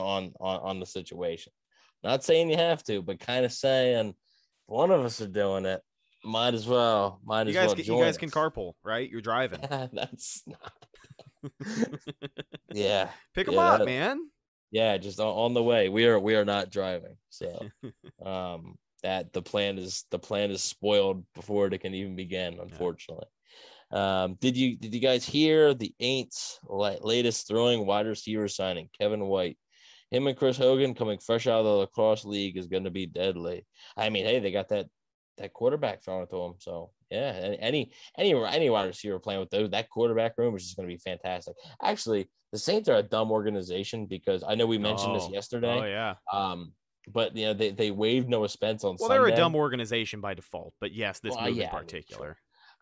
Speaker 7: on the situation. Not saying you have to, but kind of saying if one of us are doing it, might as well. You
Speaker 3: guys can carpool, right? You're driving.
Speaker 7: That's not. Yeah.
Speaker 3: Pick them up, man.
Speaker 7: Yeah, just on the way. We are not driving. So, that the plan is spoiled before it can even begin, unfortunately. Yeah. Did you guys hear the Aints latest throwing wide receiver signing, Kevin White? Him and Chris Hogan coming fresh out of the lacrosse league is going to be deadly. I mean, hey, they got that quarterback thrown to him. So yeah, any wide receiver playing with that quarterback room is just going to be fantastic. Actually, the Saints are a dumb organization because I know we mentioned this yesterday.
Speaker 3: Oh yeah.
Speaker 7: but they waived Noah Spence on Sunday.
Speaker 3: They're a dumb organization by default, but yes, this move in particular.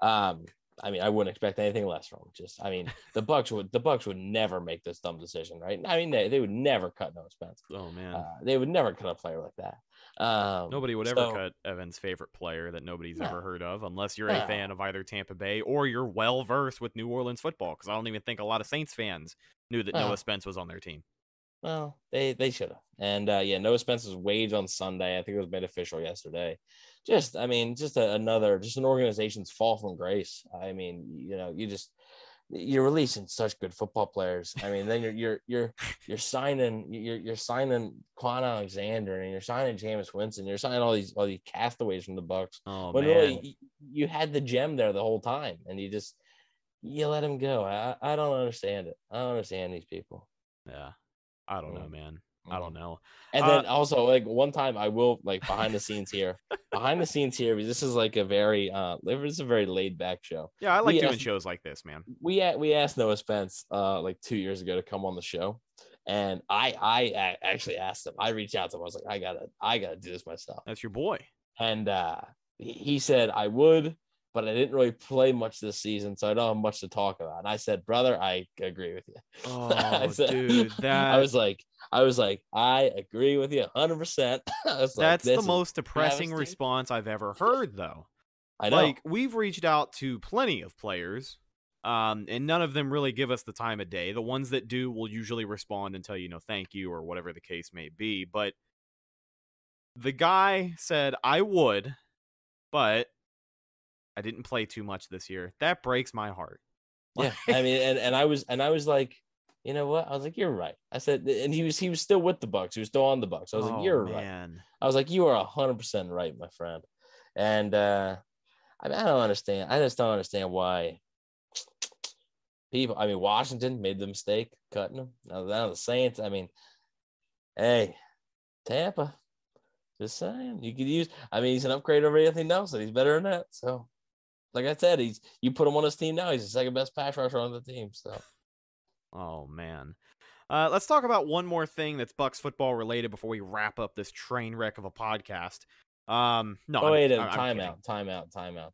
Speaker 7: I mean, I wouldn't expect anything less from them. The Bucks would never make this dumb decision, right? I mean, they would never cut Noah Spence.
Speaker 3: Oh man,
Speaker 7: they would never cut a player like that.
Speaker 3: Nobody would ever cut Evan's favorite player that nobody's ever heard of, unless you're a fan of either Tampa Bay or you're well versed with New Orleans football. Because I don't even think a lot of Saints fans knew that Noah Spence was on their team.
Speaker 7: Well, they should have. And Noah Spence was waived on Sunday. I think it was made official yesterday. Just an organization's fall from grace. I mean, you're releasing such good football players. I mean, then you're signing Quan Alexander and you're signing Jameis Winston. You're signing all these castaways from the Bucks.
Speaker 3: Oh
Speaker 7: when
Speaker 3: man,
Speaker 7: really you had the gem there the whole time, and you let him go. I don't understand it. I don't understand these people.
Speaker 3: Yeah, I don't know, man. I don't know.
Speaker 7: And then also, like, one time I will, like, behind the scenes here, because this is like a very laid back show.
Speaker 3: Yeah, I like doing shows like this, man.
Speaker 7: We asked Noah Spence like 2 years ago to come on the show, and I actually asked him. I reached out to him. I was like, I gotta do this myself.
Speaker 3: That's your boy.
Speaker 7: And he said I would, but I didn't really play much this season, so I don't have much to talk about. And I said, brother, I agree with you.
Speaker 3: Oh, dude,
Speaker 7: I was like, I agree with you 100%.
Speaker 3: That's the most depressing response I've ever heard, though.
Speaker 7: I know.
Speaker 3: Like, we've reached out to plenty of players, and none of them really give us the time of day. The ones that do will usually respond and tell you, thank you, or whatever the case may be. But the guy said, I would, but I didn't play too much this year. That breaks my heart.
Speaker 7: Yeah, I mean, and I was like, you know what? I was like, you're right. I said, and he was still with the Bucks. He was still on the Bucks. I was like, you're right. I was like, you are 100% right, my friend. And I mean, I don't understand. I just don't understand why people. I mean, Washington made the mistake cutting him. Now the Saints. I mean, hey, Tampa. Just saying, you could use. I mean, he's an upgrade over anything else, and he's better than that. So, like I said, you put him on his team now. He's the second best pass rusher on the team. So,
Speaker 3: oh man, let's talk about one more thing that's Bucks football related before we wrap up this train wreck of a podcast. No,
Speaker 7: time out.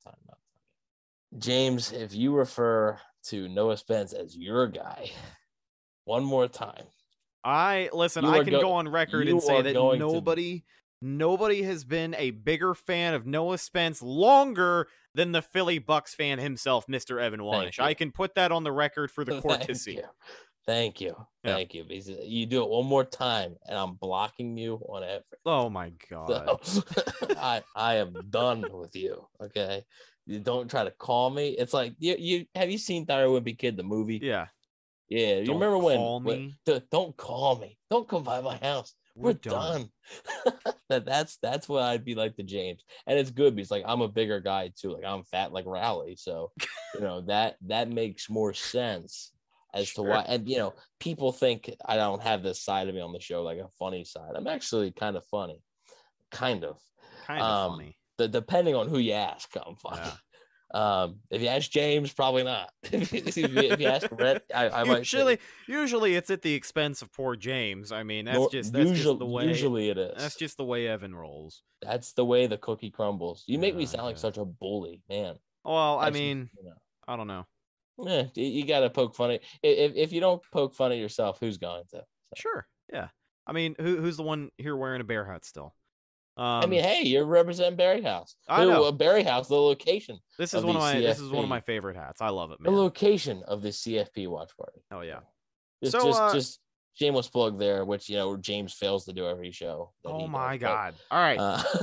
Speaker 7: James, if you refer to Noah Spence as your guy one more time.
Speaker 3: I can go on record and say that nobody has been a bigger fan of Noah Spence longer than the Philly Bucks fan himself, Mr. Evan Wanish. I can put that on the record for the court to see.
Speaker 7: Thank you. Because you do it one more time, and I'm blocking you on everything.
Speaker 3: Oh my god!
Speaker 7: So, I am done with you. Okay, you don't try to call me. It's like you have you seen Thyra Wimpy Kid the movie?
Speaker 3: Yeah.
Speaker 7: Yeah, you remember when don't call me. Don't come by my house. We're done. That's what I'd be like to James. And it's good because like I'm a bigger guy too. Like I'm fat like Rowley. So that makes more sense as to why. And people think I don't have this side of me on the show, like a funny side. I'm actually kind of funny. Kind of funny. Depending on who you ask, I'm funny. Yeah. If you ask James, probably not. if you ask Brett, I might.
Speaker 3: Usually it's at the expense of poor James. I mean, that's just the way.
Speaker 7: Usually it is.
Speaker 3: That's just the way Evan rolls.
Speaker 7: That's the way the cookie crumbles. You make me sound like such a bully, man.
Speaker 3: Well, I mean, I don't know.
Speaker 7: Yeah, you got to poke fun at. If you don't poke fun at yourself, who's going to? So.
Speaker 3: Sure. Yeah. I mean, who's the one here wearing a bear hat still?
Speaker 7: I mean, hey, you're representing Berry House.
Speaker 3: I know.
Speaker 7: Berry House, the location.
Speaker 3: This is one of my favorite hats. I love it, man.
Speaker 7: The location of the CFP watch party.
Speaker 3: Oh yeah.
Speaker 7: Just shameless plug there, which James fails to do every show.
Speaker 3: Oh my god! All right.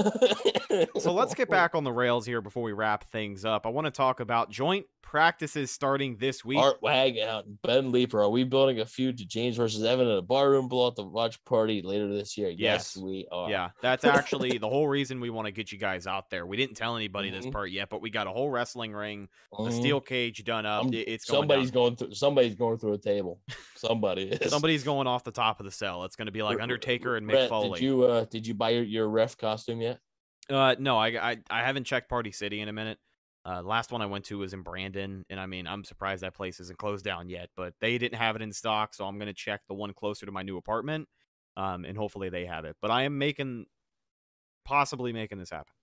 Speaker 3: So let's get back on the rails here before we wrap things up. I want to talk about joint practices starting this week.
Speaker 7: Art Wagout and Ben Leeper. Are we building a feud to James versus Evan at a barroom blow at the watch party later this year? Yes, we are.
Speaker 3: Yeah, that's actually the whole reason we want to get you guys out there. We didn't tell anybody this part yet, but we got a whole wrestling ring, a steel cage done up.
Speaker 7: Somebody's going through a table. Somebody is.
Speaker 3: Somebody's going off the top of the cell. It's going to be like Undertaker and Mick Foley.
Speaker 7: Did you buy your ref costume yet?
Speaker 3: No, I haven't checked Party City in a minute. Last one I went to was in Brandon, and I mean, I'm surprised that place isn't closed down yet, but they didn't have it in stock, so I'm going to check the one closer to my new apartment. and hopefully they have it. But I am possibly making this happen.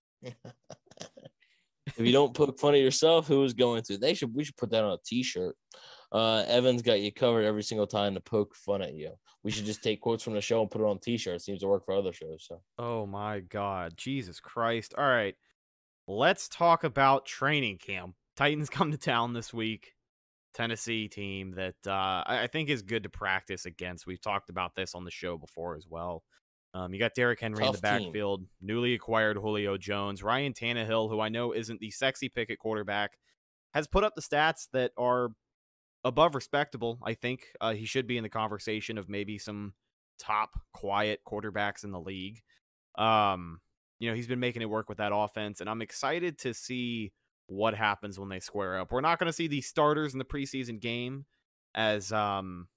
Speaker 7: If you don't poke fun at yourself, who is going to? We should put that on a t-shirt. Evan's got you covered every single time to poke fun at you. We should just take quotes from the show and put it on t-shirts. Seems to work for other shows. So.
Speaker 3: Oh my God, Jesus Christ! All right, let's talk about training camp. Titans come to town this week. Tennessee team that I think is good to practice against. We've talked about this on the show before as well. You got Derrick Henry in the backfield, newly acquired Julio Jones, Ryan Tannehill, who I know isn't the sexy pick at quarterback, has put up the stats that are above respectable. I think he should be in the conversation of maybe some top quiet quarterbacks in the league. He's been making it work with that offense, and I'm excited to see what happens when they square up. We're not going to see the starters in the preseason game as long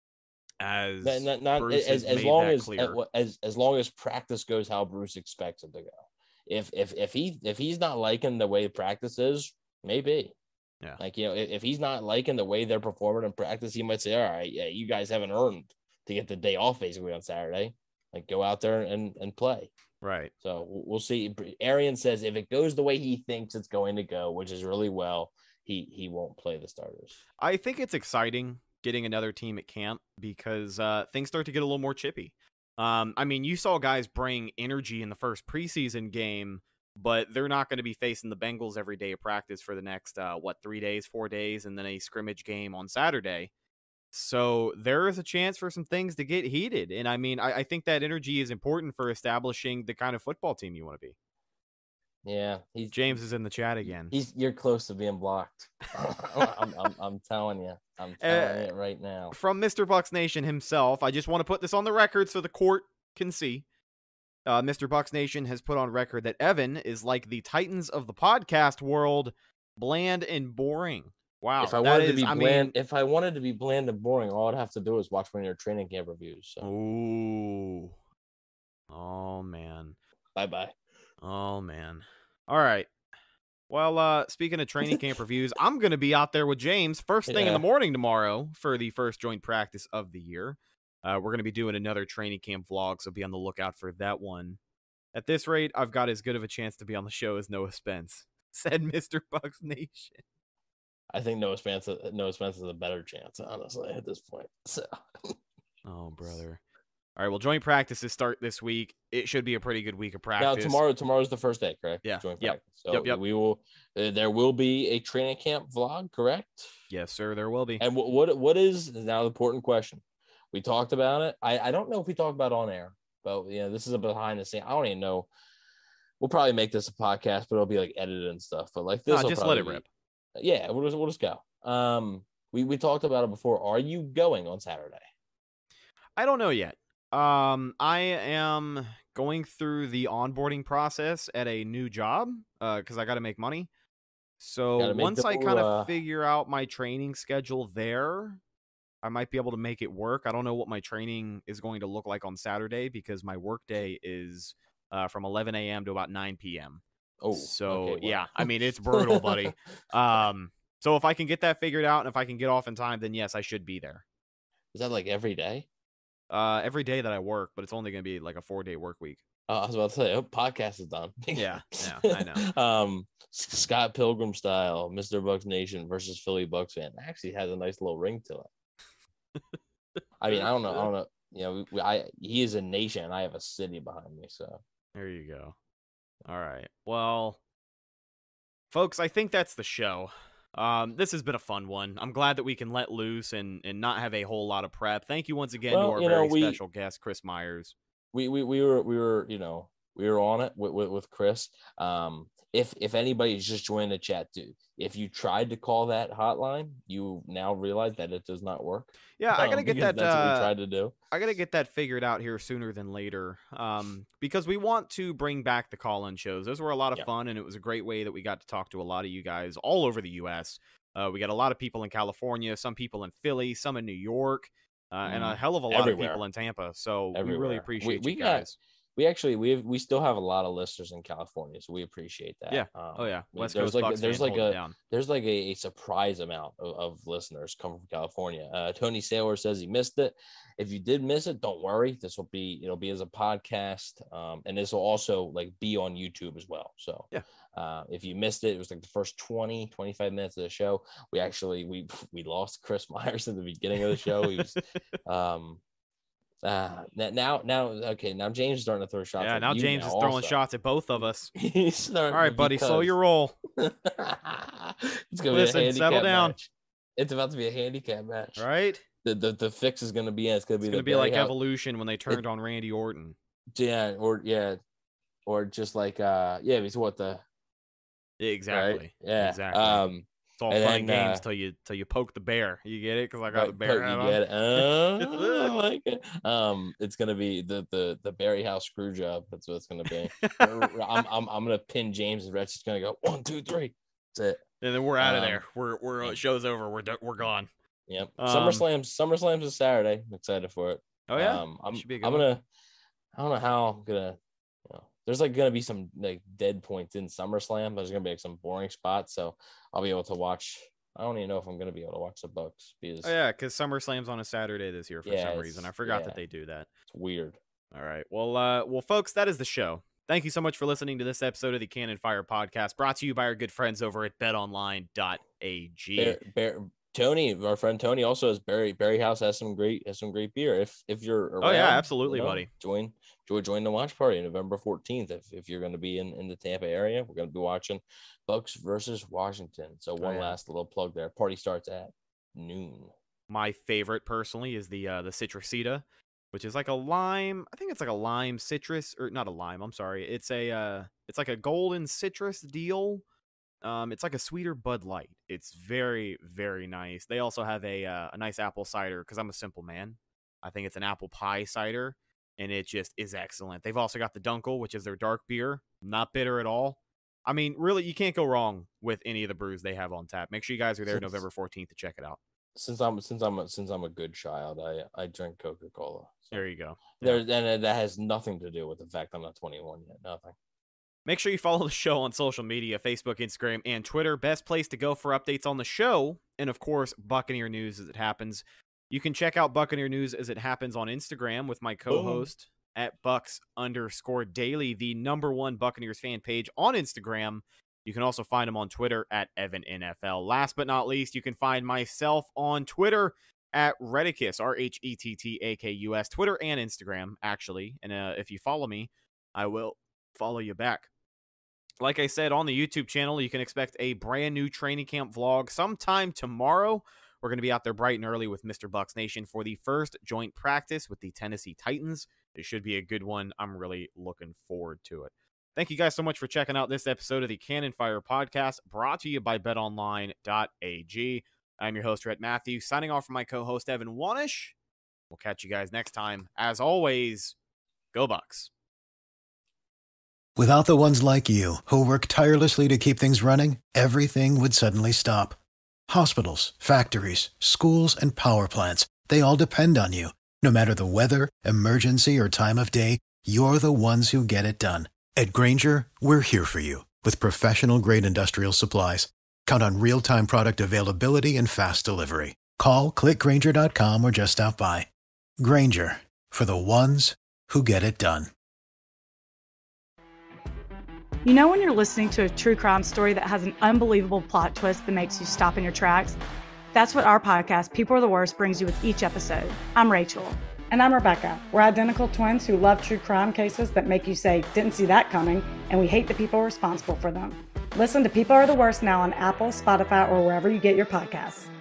Speaker 7: as practice goes how Bruce expects it to go. If he's not liking the way practice is, maybe.
Speaker 3: Yeah.
Speaker 7: If he's not liking the way they're performing in practice, he might say, all right, yeah, you guys haven't earned to get the day off basically on Saturday. Go out there and play.
Speaker 3: Right.
Speaker 7: So we'll see. Arian says if it goes the way he thinks it's going to go, which is really well, he won't play the starters.
Speaker 3: I think it's exciting getting another team at camp because things start to get a little more chippy. You saw guys bring energy in the first preseason game, but they're not going to be facing the Bengals every day of practice for the next 3 days, 4 days, and then a scrimmage game on Saturday. So there is a chance for some things to get heated. And I think that energy is important for establishing the kind of football team you want to be.
Speaker 7: Yeah.
Speaker 3: James is in the chat again.
Speaker 7: You're close to being blocked. I'm telling you. I'm telling it right now.
Speaker 3: From Mr. Bucks Nation himself, I just want to put this on the record so the court can see. Mr. Bucks Nation has put on record that Evan is like the Titans of the podcast world, bland and boring. Wow.
Speaker 7: If I wanted to be bland and boring, all I'd have to do is watch one of your training camp reviews. So.
Speaker 3: Ooh. Oh man.
Speaker 7: Bye-bye.
Speaker 3: Oh man. All right. Well, speaking of training camp reviews, I'm going to be out there with James first thing in the morning tomorrow for the first joint practice of the year. We're going to be doing another training camp vlog, so be on the lookout for that one. At this rate, I've got as good of a chance to be on the show as Noah Spence, said Mr. Bucks Nation.
Speaker 7: I think Noah Spence is a better chance, honestly, at this point. So.
Speaker 3: Oh, brother. All right, well, joint practices start this week. It should be a pretty good week of practice.
Speaker 7: Now, tomorrow's the first day, correct?
Speaker 3: Yeah.
Speaker 7: Joint
Speaker 3: practice.
Speaker 7: So we will. There will be a training camp vlog, correct?
Speaker 3: Yes, sir. There will be.
Speaker 7: And what is now the important question? We talked about it. I don't know if we talked about it on air, but this is a behind the scene. I don't even know. We'll probably make this a podcast, but it'll be edited and stuff. But this,
Speaker 3: just let it rip.
Speaker 7: Yeah, we'll just go. We talked about it before. Are you going on Saturday?
Speaker 3: I don't know yet. I am going through the onboarding process at a new job because I got to make money. So once I kind of figure out my training schedule there, I might be able to make it work. I don't know what my training is going to look like on Saturday because my work day is from 11 a.m. to about 9 p.m.
Speaker 7: Oh,
Speaker 3: so
Speaker 7: okay, well.
Speaker 3: yeah, it's brutal, buddy. So if I can get that figured out and if I can get off in time, then yes, I should be there.
Speaker 7: Is that every day?
Speaker 3: Every day that I work, but it's only going to be a 4-day work week.
Speaker 7: I was about to say, podcast is done.
Speaker 3: yeah, I know.
Speaker 7: Scott Pilgrim style, Mr. Bucks Nation versus Philly Bucks fan. Actually has a nice little ring to it. I don't know. He is a nation and I have a city behind me. So
Speaker 3: there you go. All right. Well, folks, I think that's the show. This has been a fun one. I'm glad that we can let loose and not have a whole lot of prep. Thank you once again to our very special guest, Chris Myers.
Speaker 7: We were on it with Chris. If anybody's just joining the chat, dude, if you tried to call that hotline, you now realize that it does not work.
Speaker 3: Yeah, I gotta get that.
Speaker 7: That's what we tried to do.
Speaker 3: I gotta get that figured out here sooner than later. Because we want to bring back the call-in shows. Those were a lot of fun, and it was a great way that we got to talk to a lot of you guys all over the U.S. We got a lot of people in California, some people in Philly, some in New York, and a hell of a lot of people in Tampa. So we really appreciate you guys.
Speaker 7: we still have a lot of listeners in California, so we appreciate that.
Speaker 3: Yeah. West
Speaker 7: there's
Speaker 3: Coast
Speaker 7: like
Speaker 3: Bucks
Speaker 7: there's
Speaker 3: fans
Speaker 7: like
Speaker 3: hold it down.
Speaker 7: there's like a surprise amount of listeners coming from California. Tony Saylor says he missed it. If you did miss it, don't worry. It'll be as a podcast, and this will also like be on YouTube as well. So if you missed it, it was like the first 20-25 minutes of the show. We lost Chris Myers in the beginning of the show. He was now James is starting to throw shots.
Speaker 3: Yeah, now James is throwing shots at both of us.
Speaker 7: All
Speaker 3: right, buddy, slow your roll.
Speaker 7: It's gonna be a handicap
Speaker 3: settle down.
Speaker 7: match. It's about to be a handicap match,
Speaker 3: right?
Speaker 7: The fix is gonna be it's gonna be
Speaker 3: like Evolution when they turned on Randy Orton.
Speaker 7: Or just like it's what the
Speaker 3: exactly
Speaker 7: right? Yeah,
Speaker 3: exactly. It's all fun and games till you poke the bear. You get it? Because I got the bear hat on.
Speaker 7: Get it. I like it. It's gonna be the Barry House screw job. That's what it's gonna be. I'm gonna pin James and Rhett's just gonna go 1, 2, 3. That's it.
Speaker 3: And then we're out of there. We're show's over. We're gone.
Speaker 7: Yep. SummerSlam's is Saturday. I'm excited for it.
Speaker 3: Oh yeah.
Speaker 7: I don't know how I'm gonna. There's like gonna be some like dead points in SummerSlam. There's gonna be like some boring spots, so I'll be able to watch. I don't even know if I'm gonna be able to watch the Bucks because
Speaker 3: because SummerSlam's on a Saturday this year for some reason. I forgot that they do that.
Speaker 7: It's weird.
Speaker 3: All right. Well, folks, that is the show. Thank you so much for listening to this episode of the Cannon Fire Podcast, brought to you by our good friends over at BetOnline.ag.
Speaker 7: Tony, our friend Tony, also has Barry House has some great beer. If you're around,
Speaker 3: absolutely, buddy.
Speaker 7: Join the watch party November 14th. If you're going to be in the Tampa area, we're going to be watching Bucks versus Washington. So last little plug there. Party starts at noon.
Speaker 3: My favorite personally is the Citrusita, which is like a lime. I think it's like a lime citrus, or not a lime. I'm sorry. It's like a golden citrus deal. It's like a sweeter Bud Light. It's very, very nice. They also have a nice apple cider because I'm a simple man. I think it's an apple pie cider, and it just is excellent. They've also got the Dunkel, which is their dark beer. Not bitter at all. I mean, really, you can't go wrong with any of the brews they have on tap. Make sure you guys are there November 14th to check it out.
Speaker 7: Since I'm a good child, I drink Coca-Cola. So
Speaker 3: there you go.
Speaker 7: And that has nothing to do with the fact I'm not 21 yet. Nothing.
Speaker 3: Make sure you follow the show on social media, Facebook, Instagram, and Twitter. Best place to go for updates on the show. And, of course, Buccaneer News as it happens. You can check out Buccaneer News as it happens on Instagram with my co-host at Bucks_Daily, the #1 Buccaneers fan page on Instagram. You can also find him on Twitter at EvanNFL. Last but not least, you can find myself on Twitter at Redicus, RHETTAKUS, Twitter and Instagram, actually. And if you follow me, I will follow you back. Like I said, on the YouTube channel, you can expect a brand new training camp vlog sometime tomorrow. We're going to be out there bright and early with Mr. Bucks Nation for the first joint practice with the Tennessee Titans. It should be a good one. I'm really looking forward to it. Thank you guys so much for checking out this episode of the Cannon Fire Podcast, brought to you by BetOnline.ag. I'm your host, Rhett Matthews, signing off from my co-host, Evan Wanish. We'll catch you guys next time. As always, go Bucks.
Speaker 9: Without the ones like you, who work tirelessly to keep things running, everything would suddenly stop. Hospitals, factories, schools, and power plants, they all depend on you. No matter the weather, emergency, or time of day, you're the ones who get it done. At Grainger, we're here for you with professional-grade industrial supplies. Count on real-time product availability and fast delivery. Call, click Grainger.com, or just stop by. Grainger, for the ones who get it done.
Speaker 10: You know when you're listening to a true crime story that has an unbelievable plot twist that makes you stop in your tracks? That's what our podcast, People Are the Worst, brings you with each episode. I'm Rachel.
Speaker 11: And I'm Rebecca. We're identical twins who love true crime cases that make you say, didn't see that coming, and we hate the people responsible for them. Listen to People Are the Worst now on Apple, Spotify, or wherever you get your podcasts.